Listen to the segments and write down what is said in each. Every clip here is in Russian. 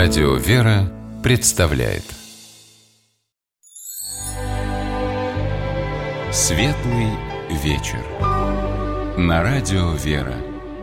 Радио «Вера» представляет Светлый вечер на Радио «Вера».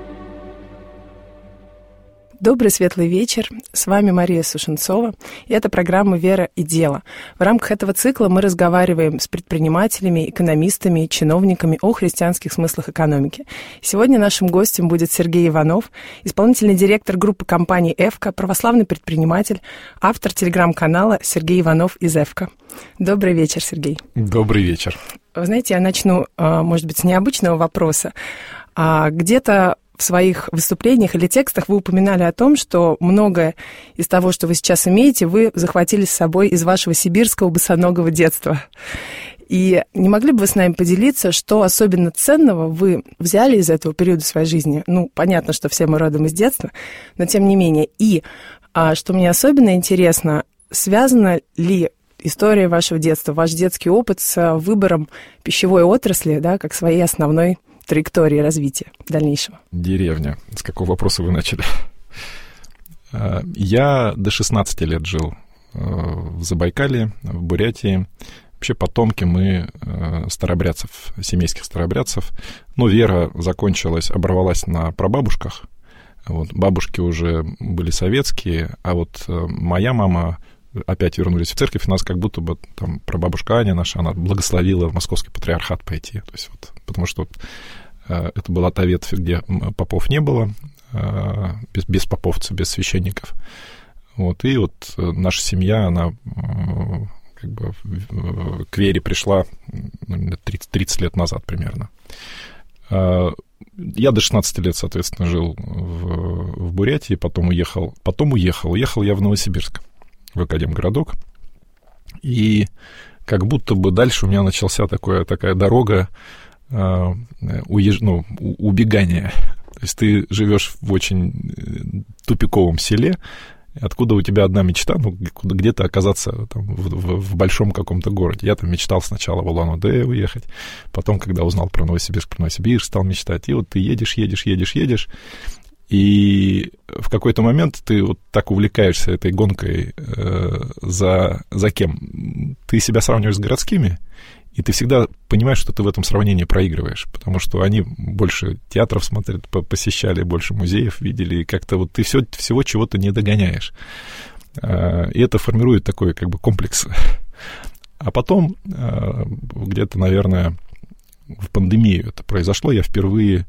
Добрый светлый вечер. С вами Мария Сушенцова, и это программа «Вера и дело». В рамках этого цикла мы разговариваем с предпринимателями, экономистами, чиновниками о христианских смыслах экономики. Сегодня нашим гостем будет Сергей Иванов, исполнительный директор группы компаний «Эвка», православный предприниматель, автор телеграм-канала «Сергей Иванов из Эвка». Добрый вечер, Сергей. Добрый вечер. Вы знаете, я начну, может быть, с необычного вопроса. Где-то в своих выступлениях или текстах вы упоминали о том, что многое из того, что вы сейчас имеете, вы захватили с собой из вашего сибирского босоногого детства. И не могли бы вы с нами поделиться, что особенно ценного вы взяли из этого периода своей жизни? Ну, понятно, что все мы родом из детства, но тем не менее. И, что мне особенно интересно, связана ли история вашего детства, ваш детский опыт с выбором пищевой отрасли, да, как своей основной траектории развития дальнейшего? Деревня. С какого вопроса вы начали? Я до 16 лет жил в Забайкалье, в Бурятии. Вообще потомки мы старообрядцев, семейских старообрядцев. Но вера закончилась, оборвалась на прабабушках. Вот, бабушки уже были советские, а вот моя мама опять вернулись в церковь, и нас как будто бы там прабабушка Аня наша, она благословила в Московский патриархат пойти. То есть вот, потому что это была та ветвь, где попов не было, без поповцев, без священников. Вот, и вот наша семья, она как бы к вере пришла 30 лет назад примерно. Я до 16 лет, соответственно, жил в Бурятии, потом уехал. Уехал я в Новосибирск, в Академгородок. И как будто бы дальше у меня начался такая дорога убегания. То есть ты живешь в очень тупиковом селе, откуда у тебя одна мечта, где-то оказаться там, в большом каком-то городе. Я там мечтал сначала в Улан-Удэ уехать, потом, когда узнал про Новосибирск, стал мечтать. И вот ты едешь, и в какой-то момент ты вот так увлекаешься этой гонкой за кем? Ты себя сравниваешь с городскими, и ты всегда понимаешь, что ты в этом сравнении проигрываешь, потому что они больше театров смотрят, посещали, больше музеев видели, и как-то вот ты всего чего-то не догоняешь. И это формирует такой как бы комплекс. А потом, где-то, наверное, в пандемию это произошло, я впервые...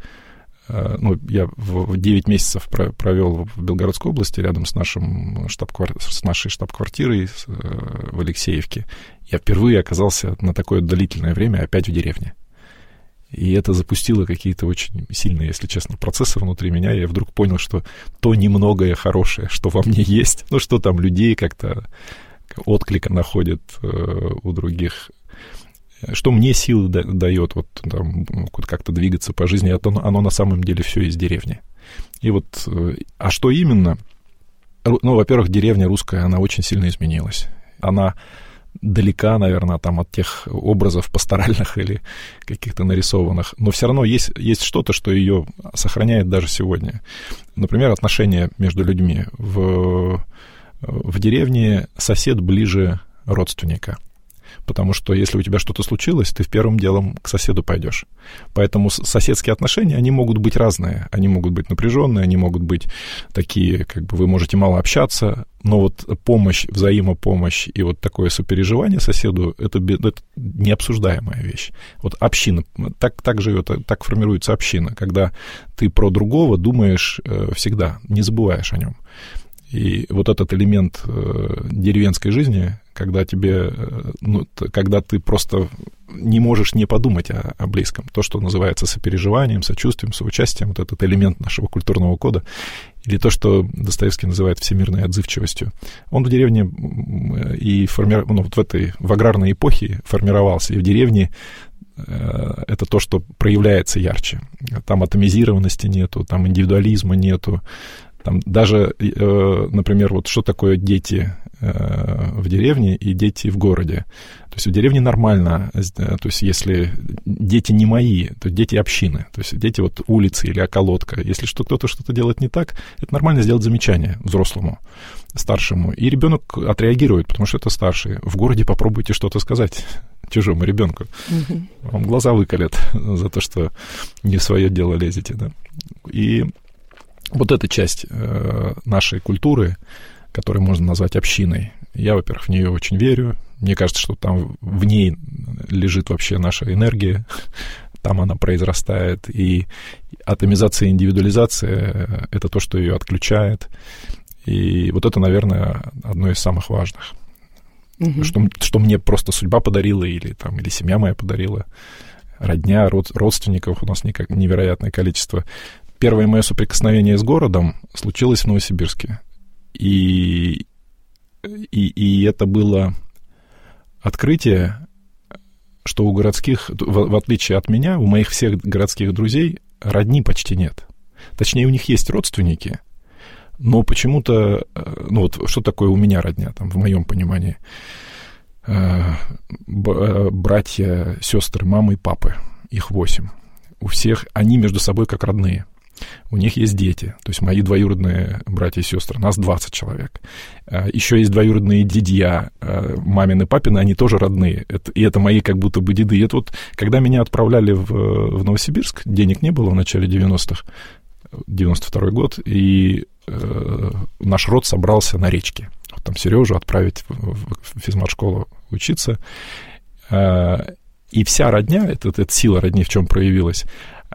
я в 9 месяцев провел в Белгородской области рядом с нашей штаб-квартирой в Алексеевке. Я впервые оказался на такое длительное время опять в деревне. И это запустило какие-то очень сильные, если честно, процессы внутри меня. И я вдруг понял, что то немногое хорошее, что во мне есть, что там людей как-то отклика находят у других, что мне силы дает вот там как-то двигаться по жизни, оно на самом деле все из деревни. И вот, а что именно? Во-первых, деревня русская, она очень сильно изменилась. Она далека, наверное, там от тех образов пасторальных или каких-то нарисованных, но все равно есть что-то, что ее сохраняет даже сегодня. Например, отношения между людьми. В деревне сосед ближе родственника. Потому что если у тебя что-то случилось, ты первым делом к соседу пойдешь. Поэтому соседские отношения, они могут быть разные. Они могут быть напряженные, они могут быть такие, как бы вы можете мало общаться, но вот помощь, взаимопомощь и вот такое сопереживание соседу, это необсуждаемая вещь. Вот община, так живет, так формируется община, когда ты про другого думаешь всегда, не забываешь о нем. И вот этот элемент деревенской жизни, когда когда ты просто не можешь не подумать о близком, то, что называется сопереживанием, сочувствием, соучастием, вот этот элемент нашего культурного кода, или то, что Достоевский называет всемирной отзывчивостью, он в деревне и в аграрной эпохе формировался, и в деревне это то, что проявляется ярче. Там атомизированности нету, там индивидуализма нету, Там даже, например, вот что такое дети в деревне и дети в городе. То есть в деревне нормально, то есть если дети не мои, то дети общины, то есть дети вот улицы или околотка. Если кто-то что-то делает не так, это нормально сделать замечание взрослому, старшему, и ребенок отреагирует, потому что это старший. В городе попробуйте что-то сказать чужому ребенку. Вам глаза выколят за то, что не в свое дело лезете. Да? И вот эта часть нашей культуры, которую можно назвать общиной, я, во-первых, в нее очень верю. Мне кажется, что там в ней лежит вообще наша энергия, там она произрастает, и атомизация и индивидуализация — это то, что ее отключает. И вот это, наверное, одно из самых важных. Что мне просто судьба подарила, или семья моя подарила, родня, родственников у нас невероятное количество. Первое мое соприкосновение с городом случилось в Новосибирске. И это было открытие, что у городских, в отличие от меня, у моих всех городских друзей родни почти нет. Точнее, у них есть родственники, но почему-то, что такое у меня родня, в моем понимании? Братья, сестры, мамы и папы, их 8. У всех они между собой как родные. У них есть дети, то есть мои двоюродные братья и сестры, нас 20 человек. Еще есть двоюродные дядья, мамины, папины, они тоже родные. И это мои как будто бы деды. И это вот, когда меня отправляли в Новосибирск, денег не было в начале 90-х, 92-й год, и наш род собрался на речке. Вот там Сережу отправить в физмат-школу учиться. И вся родня, эта сила родни в чем проявилась,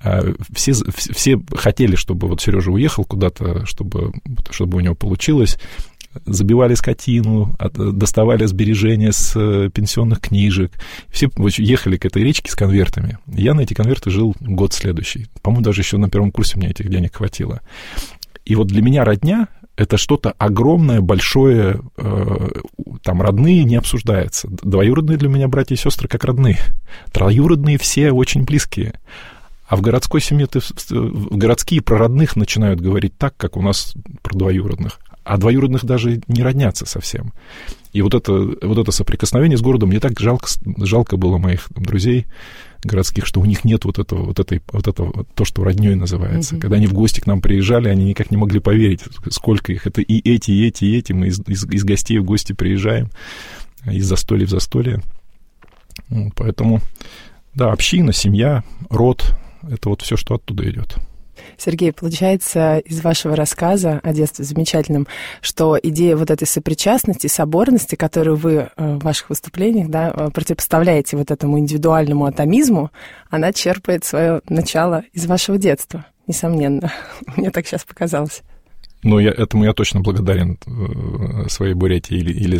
все хотели, чтобы вот Сережа уехал куда-то, чтобы у него получилось. Забивали скотину, доставали сбережения с пенсионных книжек. Все ехали к этой речке с конвертами. Я на эти конверты жил год следующий. По-моему, даже еще на первом курсе мне этих денег хватило. И вот для меня родня — это что-то огромное, большое, там родные не обсуждается. Двоюродные для меня братья и сестры как родные. Троюродные все очень близкие. А в городской семье городские про родных начинают говорить так, как у нас про двоюродных. А двоюродных даже не роднятся совсем. И вот это соприкосновение с городом, мне так жалко было моих друзей городских, что у них нет вот этого, то, что роднёй называется. Когда они в гости к нам приезжали, они никак не могли поверить, сколько их. Это и эти, и эти, и эти. Мы из гостей в гости приезжаем, из застолья в застолье. Поэтому, да, община, семья, род — это вот все, что оттуда идет. Сергей, получается из вашего рассказа о детстве замечательном, что идея вот этой сопричастности, соборности, которую вы в ваших выступлениях, да, противопоставляете вот этому индивидуальному атомизму, она черпает свое начало из вашего детства, несомненно. Мне так сейчас показалось. Ну, этому я точно благодарен своей Бурятии или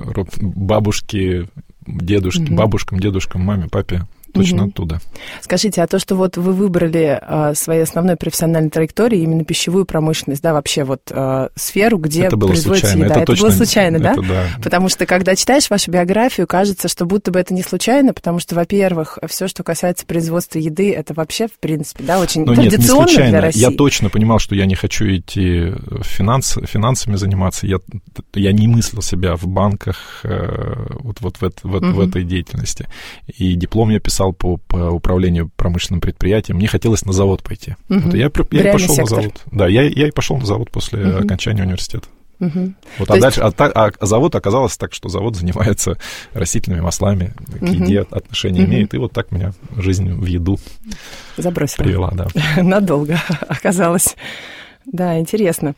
бабушке, дедушке, бабушкам, дедушкам, маме, папе. Точно оттуда. Скажите, а то, что вот вы выбрали своей основной профессиональной траекторией именно пищевую промышленность, да, вообще вот сферу, где производится еда. Это было случайно, да? Да? Потому что, когда читаешь вашу биографию, кажется, что будто бы это не случайно, потому что, во-первых, все, что касается производства еды, это вообще, в принципе, да, очень традиционно для России. Я точно понимал, что я не хочу идти финансами заниматься. Я не мыслил себя в банках вот в этой деятельности. И диплом я писал по управлению промышленным предприятием. Мне хотелось на завод пойти. Вот я и пошел на завод. Да, я и пошел на завод после окончания университета. Вот, дальше, завод оказалось так, что завод занимается растительными маслами, к еде отношения имеет, и вот так меня жизнь в еду привела. Да. Надолго оказалось. Да, интересно.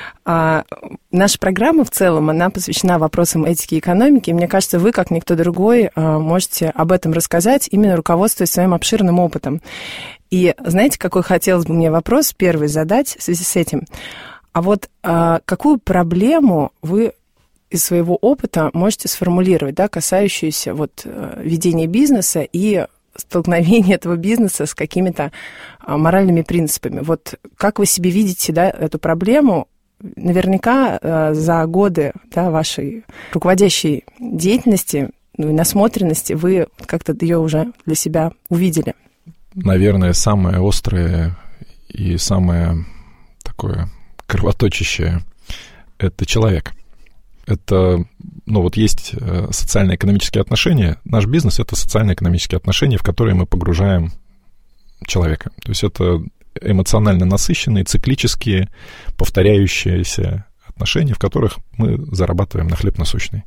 Наша программа в целом, она посвящена вопросам этики и экономики. И мне кажется, вы, как никто другой, можете об этом рассказать, именно руководствуясь своим обширным опытом. И знаете, какой хотелось бы мне вопрос первый задать в связи с этим? А вот какую проблему вы из своего опыта можете сформулировать, да, касающуюся вот ведения бизнеса и столкновение этого бизнеса с какими-то моральными принципами? Вот как вы себе видите, да, эту проблему? Наверняка за годы, да, вашей руководящей деятельности, ну и насмотренности вы как-то ее уже для себя увидели. Наверное, самое острое и самое такое кровоточащее — это человек. Это, есть социально-экономические отношения. Наш бизнес — это социально-экономические отношения, в которые мы погружаем человека. То есть это эмоционально насыщенные, циклические, повторяющиеся отношения, в которых мы зарабатываем на хлеб насущный.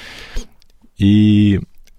И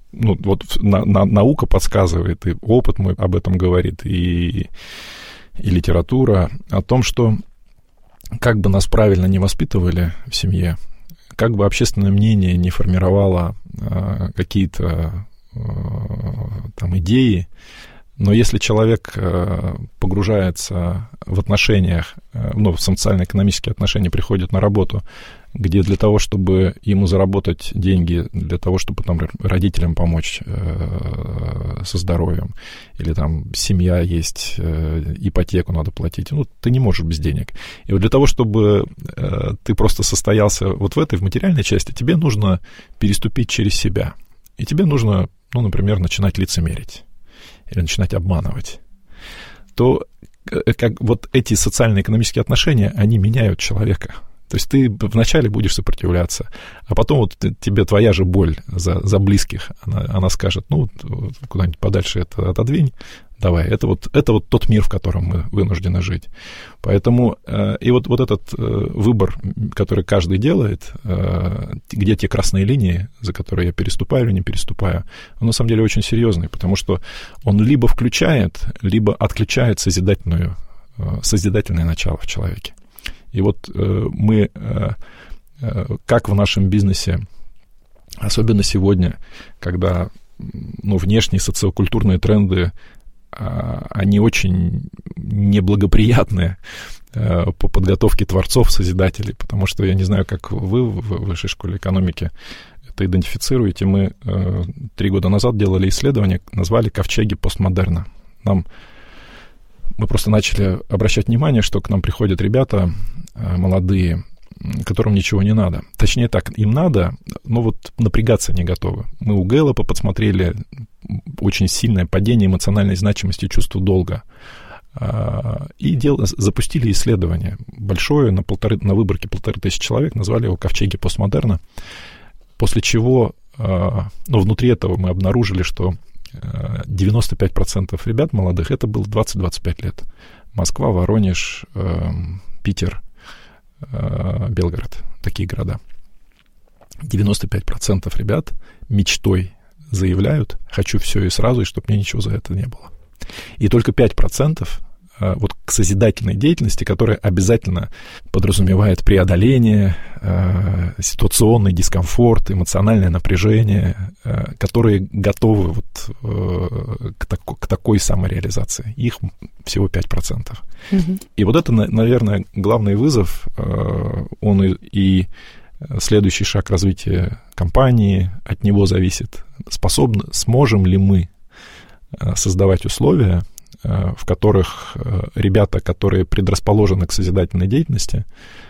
наука подсказывает, и опыт мой об этом говорит, и литература о том, что как бы нас правильно не воспитывали в семье, как бы общественное мнение не формировало какие-то там идеи, но если человек погружается в отношениях, в социально-экономические отношения, приходит на работу, где для того, чтобы ему заработать деньги, для того, чтобы там родителям помочь со здоровьем, или там семья есть, ипотеку надо платить, ты не можешь без денег. И вот для того, чтобы ты просто состоялся вот в материальной части, тебе нужно переступить через себя. И тебе нужно, например, начинать лицемерить или начинать обманывать. То как вот эти социально-экономические отношения, они меняют человека. То есть ты вначале будешь сопротивляться, а потом вот тебе твоя же боль за близких, она скажет, куда-нибудь подальше это отодвинь, давай, это вот тот мир, в котором мы вынуждены жить. Поэтому и вот этот выбор, который каждый делает, где те красные линии, за которые я переступаю или не переступаю, он на самом деле очень серьезный, потому что он либо включает, либо отключает созидательное начало в человеке. И вот мы, как в нашем бизнесе, особенно сегодня, когда внешние социокультурные тренды, они очень неблагоприятны по подготовке творцов, созидателей, потому что я не знаю, как вы в Высшей школе экономики это идентифицируете. Мы 3 года назад делали исследование, назвали «Ковчеги постмодерна». Мы просто начали обращать внимание, что к нам приходят ребята молодые, которым ничего не надо. Точнее так, им надо, но вот напрягаться не готовы. Мы у Гэллопа подсмотрели очень сильное падение эмоциональной значимости чувства долга. И запустили исследование большое, на выборке 1500 человек, назвали его «Ковчеги постмодерна», после чего, внутри этого мы обнаружили, что 95% ребят молодых, это было 20-25 лет. Москва, Воронеж, Питер, Белгород, такие города. 95% ребят мечтой заявляют: хочу все и сразу, и чтобы мне ничего за это не было. И только 5% вот к созидательной деятельности, которая обязательно подразумевает преодоление, ситуационный дискомфорт, эмоциональное напряжение, которые готовы к такой самореализации. Их всего 5%. Mm-hmm. И вот это, наверное, главный вызов, он и следующий шаг развития компании, от него зависит, сможем ли мы создавать условия, в которых ребята, которые предрасположены к созидательной деятельности,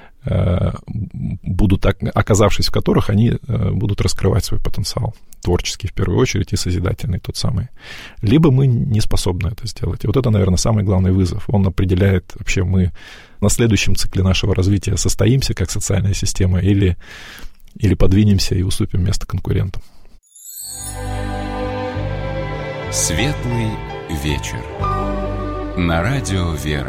оказавшись в которых, они будут раскрывать свой потенциал, творческий в первую очередь и созидательный тот самый. Либо мы не способны это сделать. И вот это, наверное, самый главный вызов. Он определяет, вообще мы на следующем цикле нашего развития состоимся как социальная система или подвинемся и уступим место конкурентам. Светлый вечер. На радио «Вера».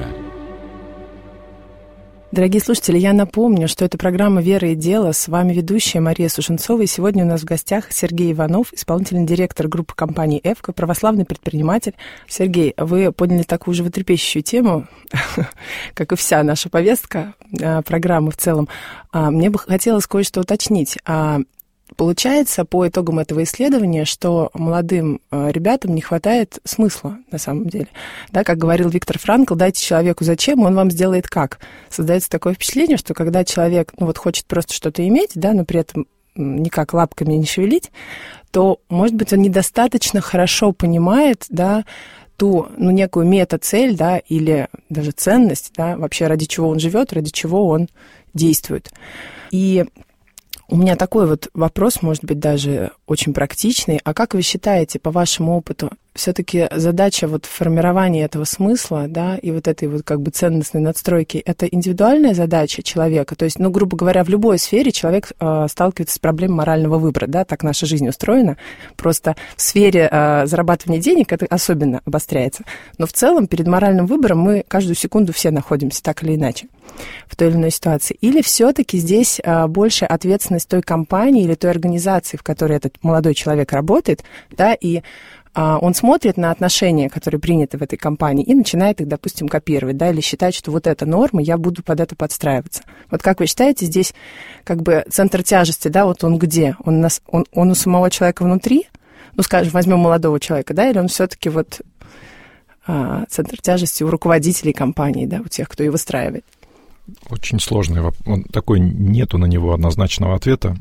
Дорогие слушатели, я напомню, что это программа «Вера и дело». С вами ведущая Мария Сушенцова. И сегодня у нас в гостях Сергей Иванов, исполнительный директор группы компании «Эвко», православный предприниматель. Сергей, вы подняли такую животрепещущую тему, как и вся наша повестка программы в целом. Мне бы хотелось кое-что уточнить. Получается, по итогам этого исследования, что молодым ребятам не хватает смысла, на самом деле. Да, как говорил Виктор Франкл, дайте человеку зачем, он вам сделает как. Создается такое впечатление, что когда человек, хочет просто что-то иметь, да, но при этом никак лапками не шевелить, то, может быть, он недостаточно хорошо понимает, да, ту, некую мета-цель, да, или даже ценность, да, вообще ради чего он живет, ради чего он действует. И У меня такой вот вопрос, может быть, даже очень практичный. А как вы считаете, по вашему опыту, все-таки задача вот формирования этого смысла, да, и вот этой вот как бы ценностной надстройки, это индивидуальная задача человека? То есть, ну, грубо говоря, в любой сфере человек сталкивается с проблемой морального выбора, да, так наша жизнь устроена. Просто в сфере зарабатывания денег это особенно обостряется. Но в целом перед моральным выбором мы каждую секунду все находимся так или иначе в той или иной ситуации. Или все-таки здесь больше ответственность той компании или той организации, в которой этот молодой человек работает, да, и он смотрит на отношения, которые приняты в этой компании, и начинает их, допустим, копировать, да, или считать, что вот это норма, я буду под это подстраиваться. Вот как вы считаете, здесь как бы центр тяжести, да, вот он где? Он у самого человека внутри? Ну, скажем, возьмем молодого человека, да, или он все-таки вот центр тяжести у руководителей компании, да, у тех, кто ее выстраивает? Очень сложный вопрос. Такой нету на него однозначного ответа.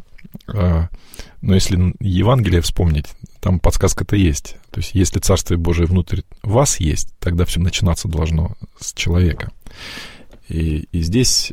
Но если Евангелие вспомнить, там подсказка-то есть. То есть если Царствие Божие внутрь вас есть, тогда все начинаться должно с человека. И здесь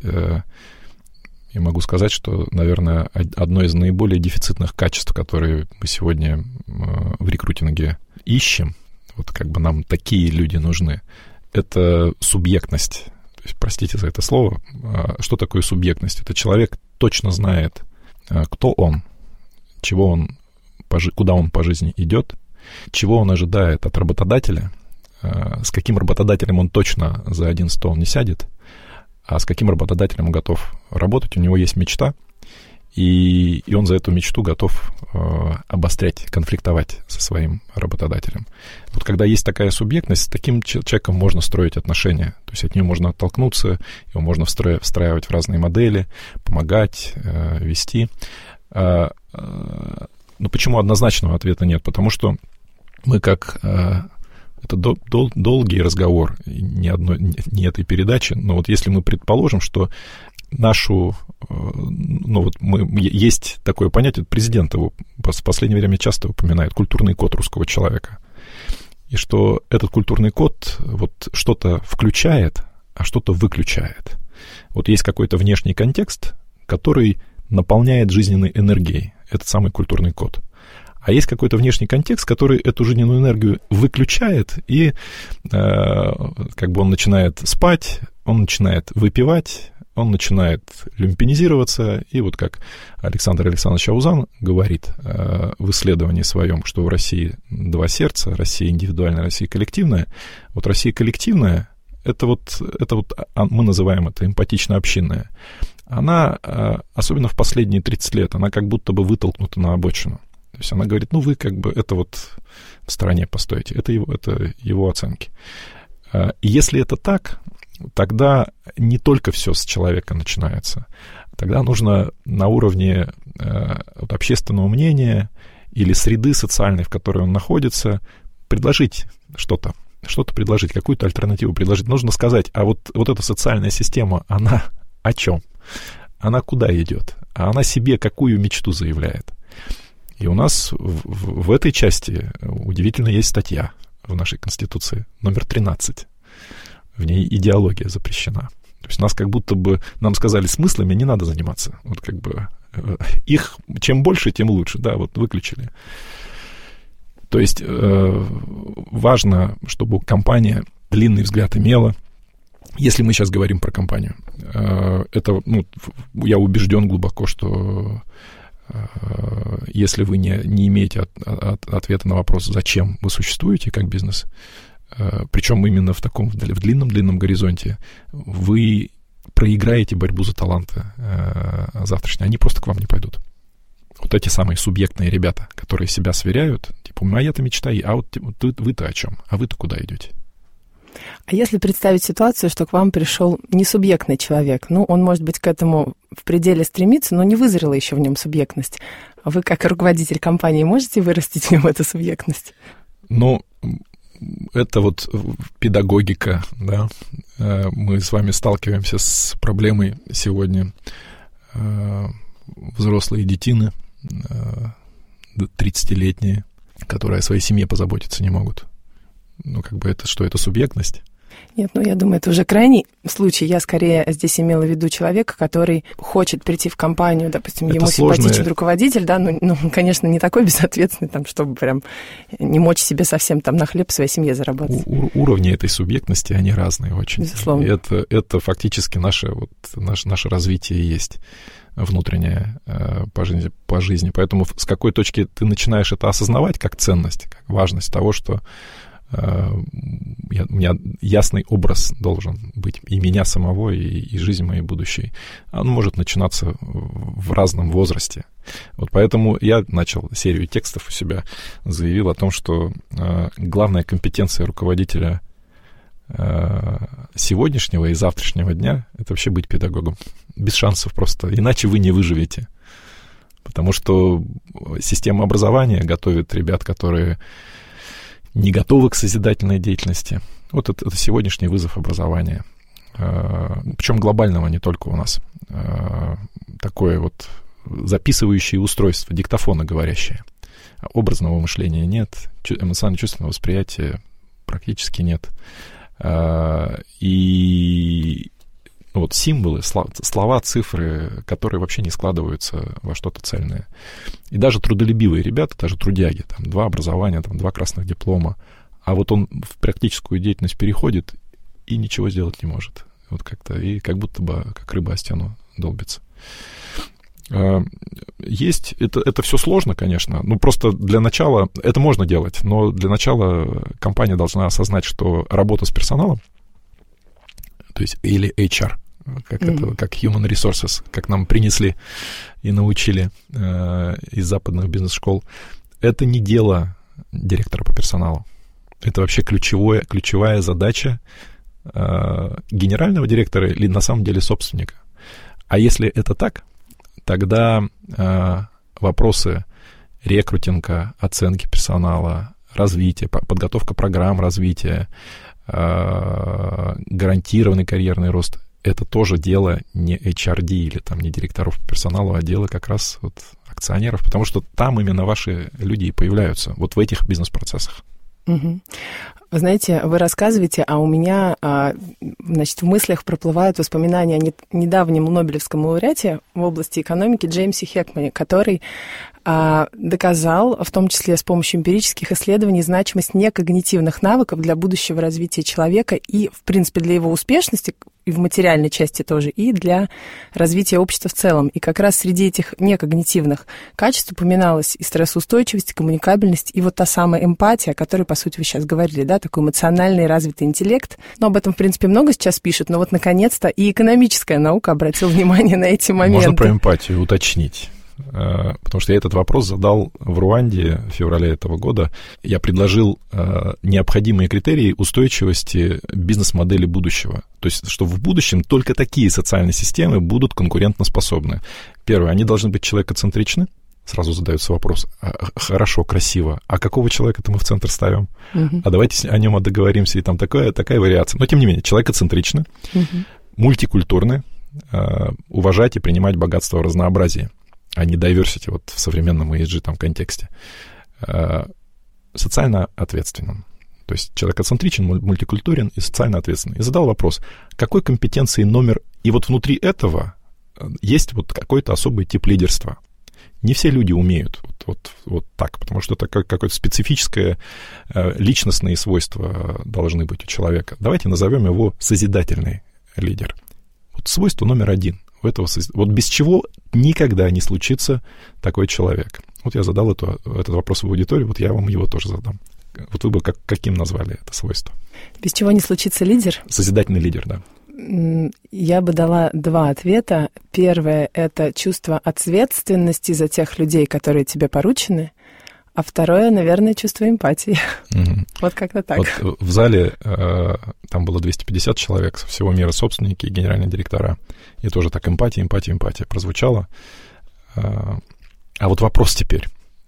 я могу сказать, что, наверное, одно из наиболее дефицитных качеств, которые мы сегодня в рекрутинге ищем, вот как бы нам такие люди нужны, это субъектность. То есть, простите за это слово, что такое субъектность? Это человек точно знает, кто он, чего он, куда он по жизни идет, чего он ожидает от работодателя, с каким работодателем он точно за один стол не сядет, а с каким работодателем он готов работать. У него есть мечта, и он за эту мечту готов обострять, конфликтовать со своим работодателем. Вот когда есть такая субъектность, с таким человеком можно строить отношения. То есть от нее можно оттолкнуться, его можно встраивать в разные модели, помогать, вести. Но почему однозначного ответа нет? Потому что мы как... Это долгий разговор, не этой передачи, но вот если мы предположим, что нашу... Ну вот есть такое понятие, президент его в последнее время часто упоминает, культурный код русского человека. И что этот культурный код вот что-то включает, а что-то выключает. Вот есть какой-то внешний контекст, который наполняет жизненной энергией, этот самый культурный код. А есть какой-то внешний контекст, который эту жизненную энергию выключает, и как бы он начинает спать, он начинает выпивать, он начинает люмпинизироваться, и вот как Александр Александрович Аузан говорит в исследовании своем, что в России два сердца, Россия индивидуальная, Россия коллективная. Вот Россия коллективная, это вот мы называем это эмпатично-общинная. Она, особенно в последние 30 лет, она как будто бы вытолкнута на обочину. То есть она говорит, ну вы как бы это вот в стороне постойте, это его оценки. И если это так, тогда не только все с человека начинается. Тогда нужно на уровне вот, общественного мнения или среды социальной, в которой он находится, предложить что-то предложить, какую-то альтернативу предложить. Нужно сказать, а вот эта социальная система, она о чем? Она куда идет? А она себе какую мечту заявляет? И у нас в этой части удивительно есть статья в нашей Конституции, номер 13. В ней идеология запрещена. То есть нас как будто бы, нам сказали, смыслами не надо заниматься. Вот как бы их чем больше, тем лучше. Да, вот выключили. То есть важно, чтобы компания длинный взгляд имела. Если мы сейчас говорим про компанию, это, ну, я убежден глубоко, что если вы не имеете ответа на вопрос, зачем вы существуете как бизнес, причем именно в таком в длинном горизонте, вы проиграете борьбу за таланты завтрашние, они просто к вам не пойдут. Вот эти самые субъектные ребята, которые себя сверяют, типа, моя-то мечта, а вот вы-то о чем? А вы-то куда идете? А если представить ситуацию, что к вам пришел несубъектный человек, ну, он, может быть, к этому в пределе стремится, но не вызрела еще в нем субъектность. А вы, как руководитель компании, можете вырастить в нем эту субъектность? Ну, это вот педагогика, да. Мы с вами сталкиваемся с проблемой сегодня. Взрослые детины, 30-летние, которые о своей семье позаботиться не могут. Ну, как бы это что? Это субъектность? Нет, я думаю, это уже крайний случай. Я скорее здесь имела в виду человека, который хочет прийти в компанию, допустим, это ему сложное... симпатичен руководитель, да, конечно, не такой безответственный, там, чтобы прям не мочь себе совсем там на хлеб своей семье заработать. Уровни этой субъектности, они разные очень. Безусловно. Это фактически наше развитие есть внутреннее по жизни. Поэтому с какой точки ты начинаешь это осознавать как ценность, как важность того, что у меня ясный образ должен быть и меня самого, и жизни моей будущей. Он может начинаться в разном возрасте. Вот поэтому я начал серию текстов у себя, заявил о том, что главная компетенция руководителя сегодняшнего и завтрашнего дня — это вообще быть педагогом. Без шансов просто. Иначе вы не выживете. Потому что система образования готовит ребят, которые не готовы к созидательной деятельности. Вот это сегодняшний вызов образования. Причем глобального, не только у нас. Такое вот записывающее устройство, диктофоны говорящие. Образного мышления нет, эмоционально-чувственного восприятия практически нет. И вот символы, слова, цифры, которые вообще не складываются во что-то цельное. И даже трудолюбивые ребята, даже трудяги, там 2 образования, там 2 красных диплома, а вот он в практическую деятельность переходит и ничего сделать не может. Вот как-то, и как будто бы как рыба о стену долбится. Есть, это все сложно, конечно, просто для начала, это можно делать, но для начала компания должна осознать, что работа с персоналом, то есть или HR, как Human Resources, как нам принесли и научили из западных бизнес-школ, это не дело директора по персоналу. Это вообще ключевая задача генерального директора или на самом деле собственника. А если это так, тогда вопросы рекрутинга, оценки персонала, развития, подготовка программ развития, гарантированный карьерный рост — это тоже дело не HRD или там не директоров по персоналу, а дело как раз вот акционеров, потому что там именно ваши люди и появляются, вот в этих бизнес-процессах. Угу. Вы знаете, вы рассказываете, а у меня, в мыслях проплывают воспоминания о недавнем Нобелевском лауреате в области экономики Джеймсе Хекмане, который доказал, в том числе с помощью эмпирических исследований, значимость некогнитивных навыков для будущего развития человека и, в принципе, для его успешности, и в материальной части тоже, и для развития общества в целом. И как раз среди этих некогнитивных качеств упоминалась и стрессоустойчивость, и коммуникабельность, и вот та самая эмпатия, о которой, по сути, вы сейчас говорили, да, такой эмоциональный развитый интеллект. Но об этом, в принципе, много сейчас пишут, но вот, наконец-то, и экономическая наука обратила внимание на эти моменты. Можно про эмпатию уточнить. Потому что я этот вопрос задал в Руанде в феврале этого года. Я предложил необходимые критерии устойчивости бизнес-модели будущего. То есть, что в будущем только такие социальные системы будут конкурентоспособны. Первое, они должны быть человекоцентричны. Сразу задается вопрос: хорошо, красиво, а какого человека-то мы в центр ставим? А давайте о нем договоримся, и там такая вариация. Но, тем не менее, человекоцентричны, мультикультурны, уважать и принимать богатство в разнообразии, а не diversity вот в современном ESG там контексте. Социально ответственным. То есть человекоцентричен, мультикультурен и социально ответственный. И задал вопрос, какой компетенции номер... И вот внутри этого есть вот какой-то особый тип лидерства. Не все люди умеют вот так, потому что это какое-то специфическое личностные свойства должны быть у человека. Давайте назовем его созидательный лидер. Вот свойство номер 1. Вот без чего никогда не случится такой человек. Вот я задал этот вопрос в аудитории, вот я вам его тоже задам. Вот вы бы каким назвали это свойство? Без чего не случится лидер? Созидательный лидер, да. Я бы дала 2 ответа. Первое — это чувство ответственности за тех людей, которые тебе поручены. А второе, наверное, чувство эмпатии. Вот как-то так. Вот в зале там было 250 человек со всего мира, собственники и генеральные директора. И тоже так эмпатия прозвучало. А вот вопрос теперь.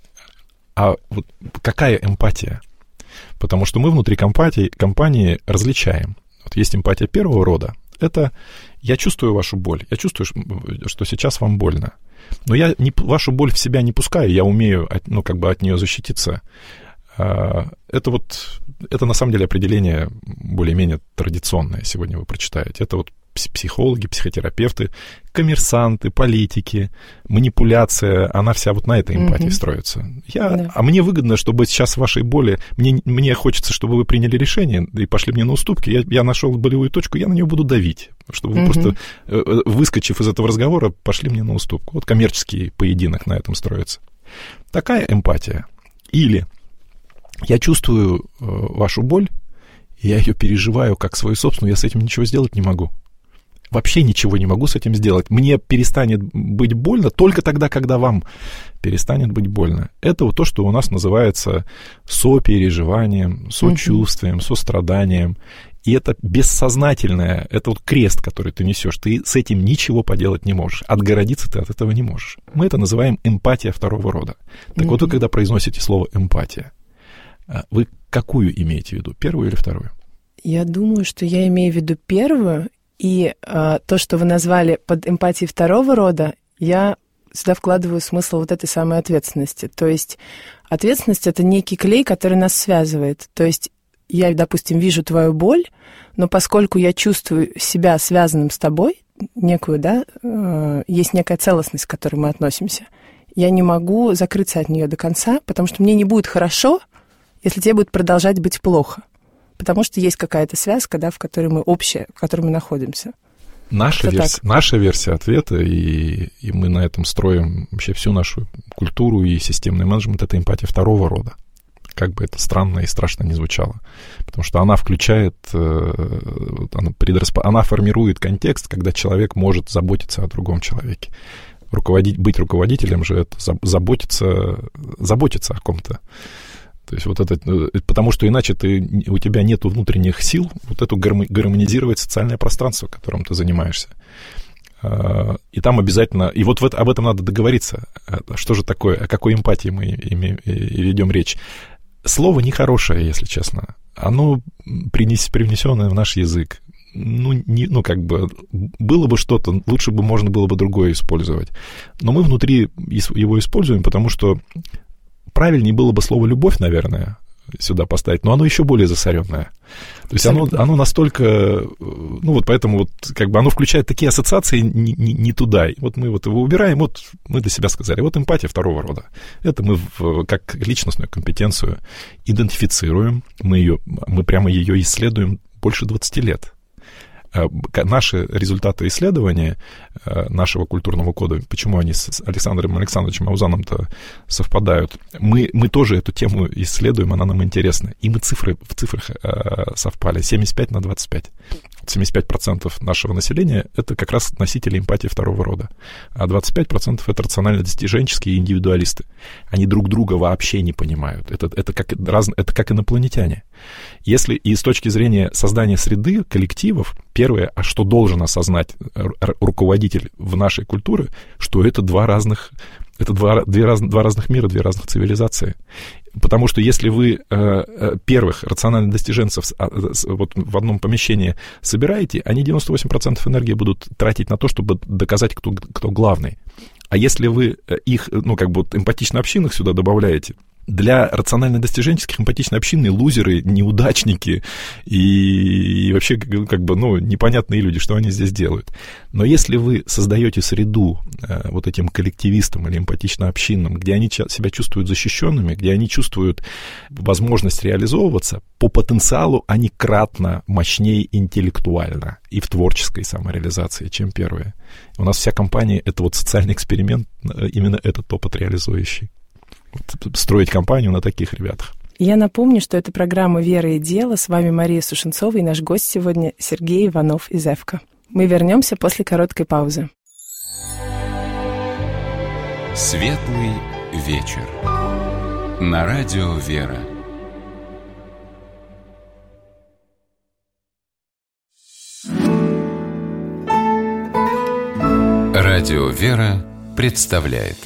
А вот какая эмпатия? Потому что мы внутри компании различаем. Вот есть эмпатия первого рода. Это я чувствую вашу боль. Я чувствую, что сейчас вам больно. Но я вашу боль в себя не пускаю, я умею, от нее защититься. Это на самом деле определение более-менее традиционное, сегодня вы прочитаете. Это вот психологи, психотерапевты, коммерсанты, политики, манипуляция, она вся вот на этой эмпатии строится. А мне выгодно, чтобы сейчас в вашей боли, мне хочется, чтобы вы приняли решение и пошли мне на уступки, я нашел болевую точку, я на нее буду давить, чтобы вы просто, выскочив из этого разговора, пошли мне на уступку. Вот коммерческий поединок на этом строится. Такая эмпатия. Или я чувствую вашу боль, я ее переживаю как свою собственную, я с этим ничего сделать не могу. Вообще ничего не могу с этим сделать. Мне перестанет быть больно только тогда, когда вам перестанет быть больно. Это вот то, что у нас называется сопереживанием, сочувствием, состраданием. И это бессознательное, это вот крест, который ты несешь. Ты с этим ничего поделать не можешь. Отгородиться ты от этого не можешь. Мы это называем эмпатия второго рода. Так вот, вы когда произносите слово эмпатия, вы какую имеете в виду, первую или вторую? Я думаю, что я имею в виду первую. И то, что вы назвали под эмпатией второго рода, я сюда вкладываю смысл вот этой самой ответственности. То есть ответственность — это некий клей, который нас связывает. То есть я, допустим, вижу твою боль, но поскольку я чувствую себя связанным с тобой, некую, есть некая целостность, к которой мы относимся, я не могу закрыться от нее до конца, потому что мне не будет хорошо, если тебе будет продолжать быть плохо. Потому что есть какая-то связка, в которой мы общая, в которой мы находимся. Наша версия ответа, и мы на этом строим вообще всю нашу культуру и системный менеджмент, это эмпатия второго рода. Как бы это странно и страшно не звучало. Потому что она включает, она формирует контекст, когда человек может заботиться о другом человеке. Быть руководителем же это заботиться о ком-то. То есть вот это, потому что иначе у тебя нет внутренних сил вот эту гармонизировать социальное пространство, которым ты занимаешься. И там обязательно... И вот об этом надо договориться. Что же такое, о какой эмпатии мы ведем речь. Слово нехорошее, если честно. Оно привнесенное в наш язык. Было бы что-то, лучше бы можно было бы другое использовать. Но мы внутри его используем, потому что правильнее было бы слово «любовь», наверное, сюда поставить, но оно еще более засоренное. То есть оно настолько... поэтому оно включает такие ассоциации не туда. И вот мы его убираем, мы для себя сказали, эмпатия второго рода. Это мы как личностную компетенцию идентифицируем, мы прямо ее исследуем больше 20 лет. Наши результаты исследования нашего культурного кода, почему они с Александром Александровичем Аузаном-то совпадают, мы тоже эту тему исследуем, она нам интересна. И мы в цифрах совпали 75/25. 75% нашего населения — это как раз носители эмпатии второго рода, а 25% — это рационально-достиженческие индивидуалисты. Они друг друга вообще не понимают. Это как инопланетяне. Если и с точки зрения создания среды, коллективов, первое, а что должен осознать руководитель в нашей культуре, что это два разных мира, две разных цивилизации. Потому что если вы первых рациональных достиженцев в одном помещении собираете, они 98% энергии будут тратить на то, чтобы доказать, кто главный. А если вы их, эмпатично-общинных сюда добавляете, для рационально-достиженческих эмпатично-общинные лузеры, неудачники и вообще непонятные люди, что они здесь делают. Но если вы создаете среду вот этим коллективистам или эмпатично-общинным, где они себя чувствуют защищенными, где они чувствуют возможность реализовываться, по потенциалу они кратно мощнее интеллектуально и в творческой самореализации, чем первые. У нас вся компания — это социальный эксперимент, именно этот опыт реализующий. Строить компанию на таких ребятах. Я напомню, что это программа «Вера и дело». С вами Мария Сушенцова и наш гость сегодня Сергей Иванов из ЭФКО. Мы вернемся после короткой паузы. Светлый вечер. На радио «Вера». Радио «Вера» представляет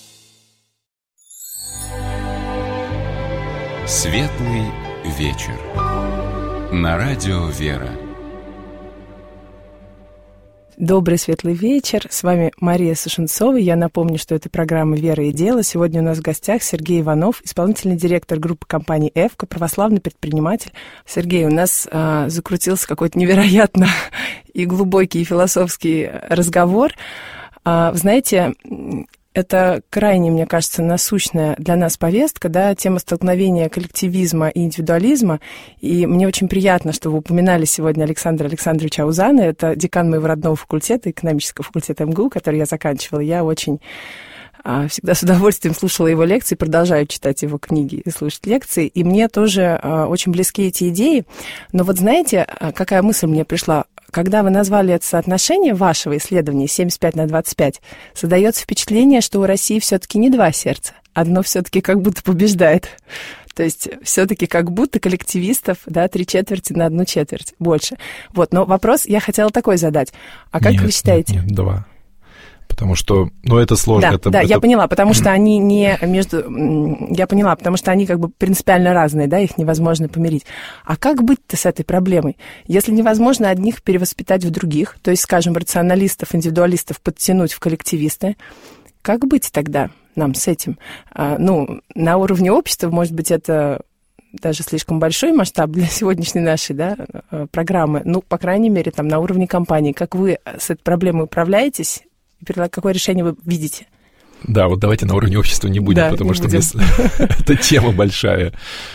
Светлый вечер. На радио «Вера». Добрый светлый вечер. С вами Мария Сушенцова. Я напомню, что это программа «Вера и дело». Сегодня у нас в гостях Сергей Иванов, исполнительный директор группы компании «Эвка», православный предприниматель. Сергей, у нас закрутился какой-то невероятно и глубокий, и философский разговор. Вы знаете, это крайне, мне кажется, насущная для нас повестка, да, тема столкновения коллективизма и индивидуализма. И мне очень приятно, что вы упоминали сегодня Александра Александровича Аузана. Это декан моего родного факультета, экономического факультета МГУ, который я заканчивала. Я очень всегда с удовольствием слушала его лекции, продолжаю читать его книги и слушать лекции. И мне тоже очень близки эти идеи. Но вот знаете, какая мысль мне пришла? Когда вы назвали это соотношение вашего исследования 75/25, создается впечатление, что у России все-таки не два сердца. Одно все-таки как будто побеждает. То есть все-таки как будто коллективистов, да, 3/4 на 1/4 больше. Вот, но вопрос я хотела такой задать. А как вы считаете? Нет, 2. Потому что, это сложно. Да, я поняла, потому что они не между... Я поняла, потому что они как бы принципиально разные, да, их невозможно помирить. А как быть-то с этой проблемой? Если невозможно одних перевоспитать в других, то есть, скажем, рационалистов, индивидуалистов подтянуть в коллективисты, как быть тогда нам с этим? На уровне общества, может быть, это даже слишком большой масштаб для сегодняшней нашей, да, программы. По крайней мере, там, на уровне компании. Как вы с этой проблемой управляетесь? Какое решение вы видите? Да, вот давайте на уровне общества не будем, потому что это тема большая.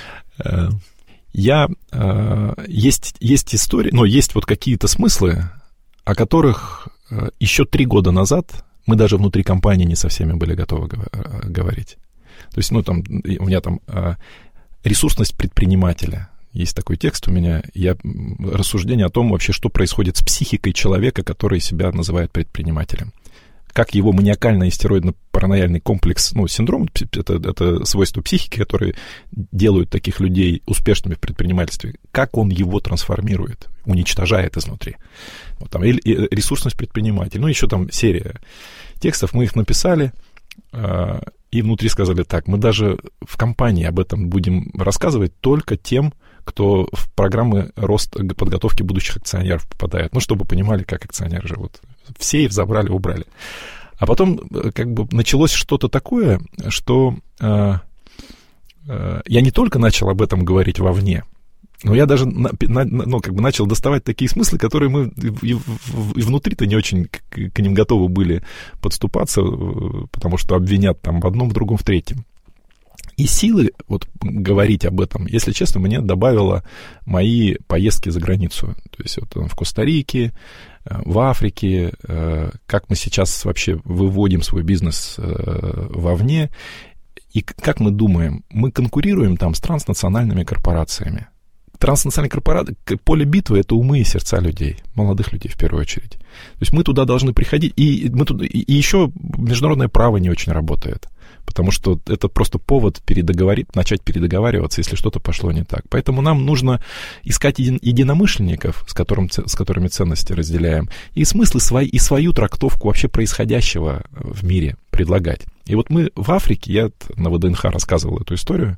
Есть истории, но есть вот какие-то смыслы, о которых еще 3 года назад мы даже внутри компании не со всеми были готовы говорить. То есть, у меня там ресурсность предпринимателя. Есть такой текст у меня, рассуждение о том вообще, что происходит с психикой человека, который себя называет предпринимателем. Как его маниакально истероидно-параноидный комплекс, синдром, это свойство психики, которые делают таких людей успешными в предпринимательстве, как он его трансформирует, уничтожает изнутри. Вот там, и ресурсность предпринимателя. Еще там серия текстов, мы их написали, и внутри сказали так, мы даже в компании об этом будем рассказывать только тем, кто в программы подготовки будущих акционеров попадает. чтобы понимали, как акционеры живут. Все их забрали, убрали. А потом началось что-то такое, что я не только начал об этом говорить вовне, но я даже начал доставать такие смыслы, которые мы и внутри-то не очень к ним готовы были подступаться, потому что обвинят там в одном, в другом, в третьем. И силы говорить об этом, если честно, мне добавило мои поездки за границу. То есть в Коста-Рике, в Африке, как мы сейчас вообще выводим свой бизнес вовне. И как мы думаем, мы конкурируем там с транснациональными корпорациями. Транснациональные корпорации, поле битвы — это умы и сердца людей, молодых людей в первую очередь. То есть мы туда должны приходить, и еще международное право не очень работает, потому что это просто повод начать передоговариваться, если что-то пошло не так. Поэтому нам нужно искать единомышленников, с которыми ценности разделяем, и смыслы и свою трактовку вообще происходящего в мире предлагать. И мы в Африке, я на ВДНХ рассказывал эту историю,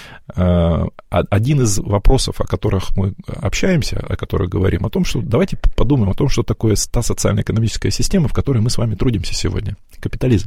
один из вопросов, о которых мы общаемся, о которых говорим, о том, что давайте подумаем о том, что такое та социально-экономическая система, в которой мы с вами трудимся сегодня. Капитализм.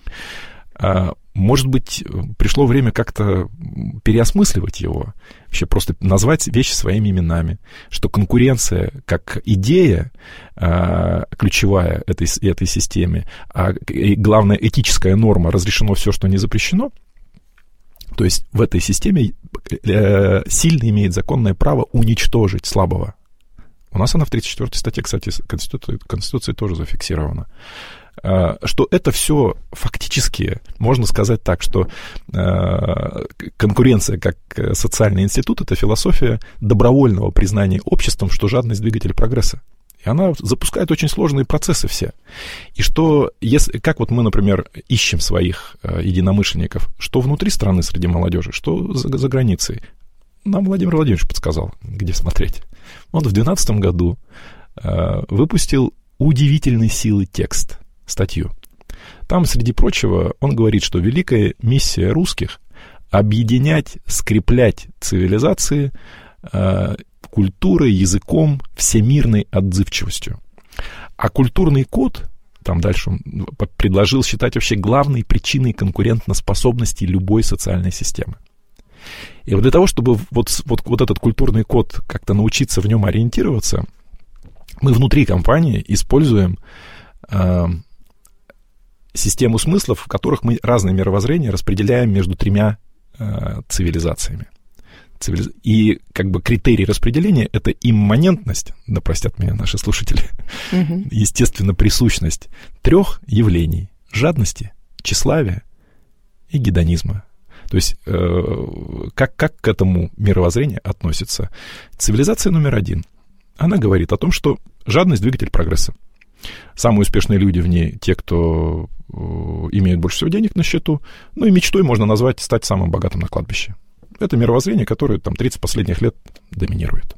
Может быть, пришло время как-то переосмысливать его, вообще просто назвать вещи своими именами, что конкуренция как идея ключевая этой системе, и главная этическая норма — разрешено все, что не запрещено. То есть в этой системе сильный имеет законное право уничтожить слабого. У нас она в 34-й статье, кстати, Конституции тоже зафиксирована. Что это все фактически, можно сказать так, что конкуренция как социальный институт — это философия добровольного признания обществом, что жадность — двигатель прогресса. И она запускает очень сложные процессы все. И что, как мы, например, ищем своих единомышленников, что внутри страны среди молодежи, что за границей. Нам Владимир Владимирович подсказал, где смотреть. Он в 2012 году выпустил удивительной силы текст, статью. Там, среди прочего, он говорит, что великая миссия русских — объединять, скреплять цивилизации культурой, языком, всемирной отзывчивостью. А культурный код, там дальше он предложил считать вообще главной причиной конкурентоспособности любой социальной системы. И вот для того, чтобы вот этот культурный код как-то научиться в нем ориентироваться, мы внутри компании используем систему смыслов, в которых мы разные мировоззрения распределяем между 3 цивилизациями. И как бы критерий распределения — это имманентность, да простят меня наши слушатели, естественно, присущность 3 явлений — жадности, тщеславия и гедонизма. То есть как к этому мировоззрению относится цивилизация номер 1? Она говорит о том, что жадность — двигатель прогресса. Самые успешные люди в ней — те, кто имеют больше всего денег на счету. Ну и мечтой можно назвать стать самым богатым на кладбище. Это мировоззрение, которое там 30 последних лет доминирует.